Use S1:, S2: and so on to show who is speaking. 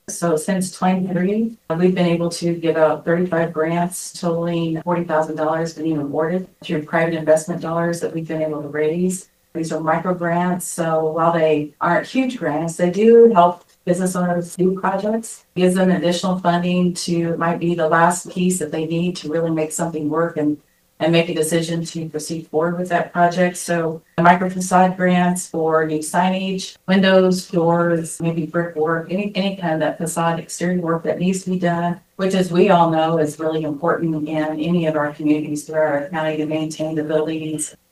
S1: So since 23, we've been able to give out 35 grants totaling $40,000 being awarded through private investment dollars that we've been able to raise. These are micro grants, so while they aren't huge grants, they do help business owners do projects, gives them additional funding to, it might be the last piece that they need to really make something work and make a decision to proceed forward with that project. So micro facade grants for new signage, windows, doors, maybe brickwork, any kind of that facade exterior work that needs to be done, which as we all know is really important in any of our communities throughout our county to maintain the buildings